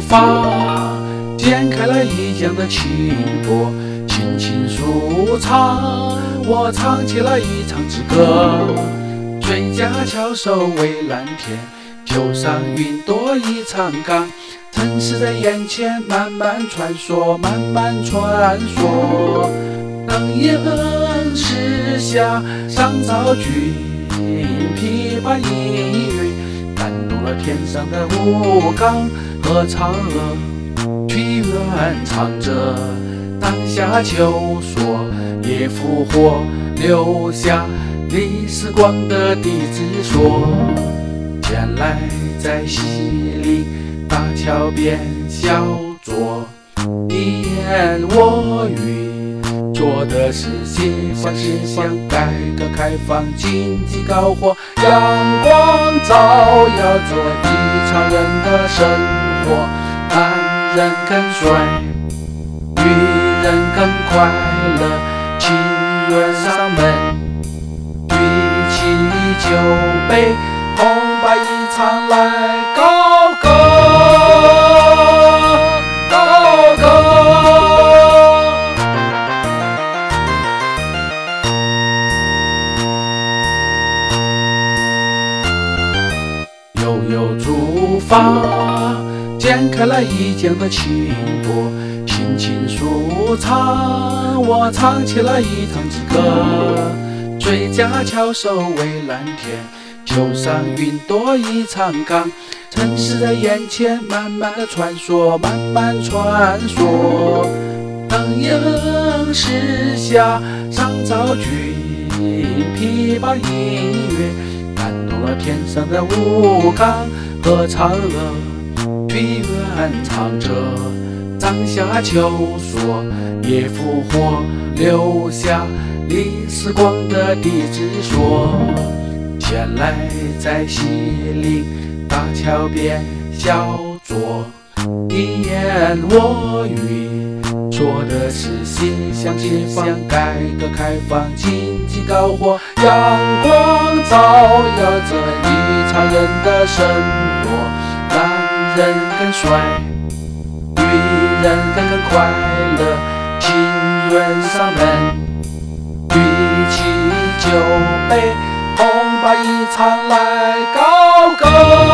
发，剪开了一江的清波，轻轻舒畅。我唱起了一唱之歌，最佳翘首蔚蓝天，就上云朵一长岗。城市在眼前慢慢穿梭，慢慢穿梭。当烟时下，上草君琵琶音乐，感动了天上的吴刚和嫦娥。屈原唱着当下秋索，也复活留下历史光的弟子说。前来在西岭大桥边小坐，你言我语，做的是解放思想、改革开放、经济高活，阳光照耀着一常人的生活。男人更帅，女人更快乐，情愿上门，举起酒杯，红白一场来高歌，高歌。悠悠出发，剪开了一江的清波，轻轻舒畅。我唱起了一唱之歌，最佳翘首蔚蓝天，就上云朵一长岗。城市在眼前慢慢的穿梭，慢慢穿梭。当烟时下，上草君琵琶音乐，感动了天上的吴刚和嫦娥。屈原唱着当下秋索，也复活留下历史光的弟子说。前来在西岭大桥边小坐，你言我语，说的是思想解放、改革开放、经济高活，阳光照耀着一常人的生活。男人更帅，女人更快乐，情愿上门，举起酒杯，红白一场来高歌。